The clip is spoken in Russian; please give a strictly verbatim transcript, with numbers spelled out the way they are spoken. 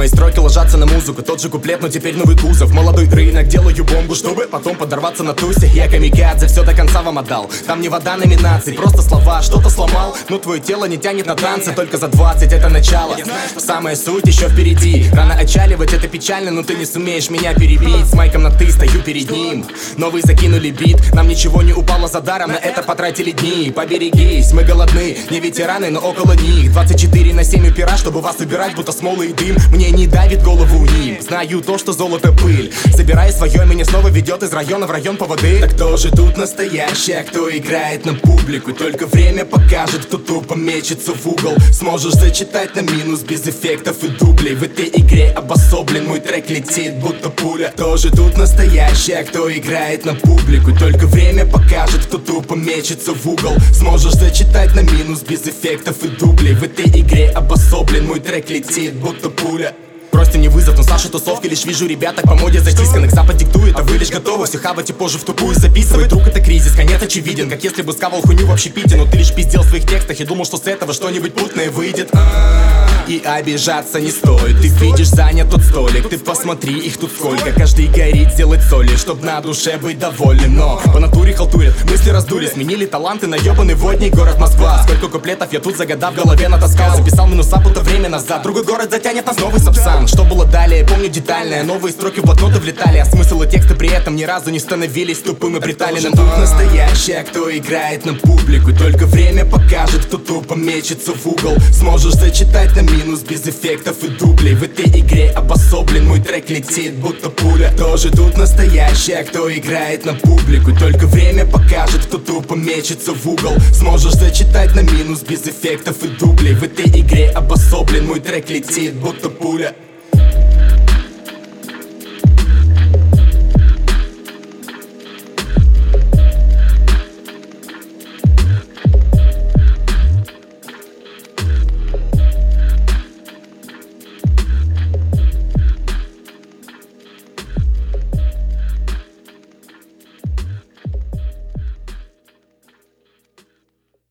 Мои строки ложатся на музыку, тот же куплет, но теперь новый кузов. Молодой рынок, делаю бомбу, чтобы потом подорваться на тусе. Я камикадзе, все до конца вам отдал. Там не вода номинаций, просто слова, что-то сломал. Но твое тело не тянет на танцы, только за двадцать это начало. Самая суть еще впереди. Рано отчаливать, это печально, но ты не сумеешь меня перебить. С майком на ты, стою перед ним. Новые закинули бит, нам ничего не упало за даром. На это потратили дни, поберегись. Мы голодны, не ветераны, но около них. Двадцать четыре на семь упира, чтобы вас убирать, будто смолы и дым. Мне не давит голову ним. Знаю то, что золото пыль. Забирай свое, меня снова ведет из района в район поводы. Так кто же тут настоящий, а кто играет на публику? Только время покажет, кто тупо мечется в угол. Сможешь зачитать на минус без эффектов и дублей. В этой игре обособлен, мой трек летит, будто пуля. Кто же тут настоящий, а кто играет на публику? Только время покажет, кто тупо мечется в угол. Сможешь зачитать на минус без эффектов и дублей. В этой игре обособлен, мой трек летит, будто пуля. Просто не вызов, но с нашей тусовки лишь вижу ребяток по моде затисканных. Запад диктует, а вы лишь готовы все хавать и позже в тупую записывать. Друг, это кризис, конец очевиден, как если бы сковал хуйню в общепите. Но ты лишь пиздел в своих текстах и думал, что с этого что-нибудь путное выйдет. И обижаться не стоит. Ты видишь, занят тот столик. Ты посмотри, их тут сколько. Каждый горит сделать соли, чтоб на душе быть доволен. Но по натуре халтурят, мысли раздули. Сменили таланты на ебаный водник город Москва. Сколько куплетов я тут за года в голове натаскал. Записал минуса, будто время назад. Другой город затянет нас новый сапсан. Что было далее, помню детально. Новые строки в блокноты влетали, а смысл и тексты при этом ни разу не становились тупым и приталенным. Тут настоящий, а кто играет на публику? Только время покажет, кто тупо мечется в угол. Сможешь зачитать на минус без эффектов и дублей. В этой игре обособлен, мой трек летит, будто пуля. Кто же тут настоящий, а кто играет на публику? Только время покажет, кто тупо мечется в угол. Сможешь зачитать на минус без эффектов и дублей. В этой игре обособлен, мой трек летит, будто пуля.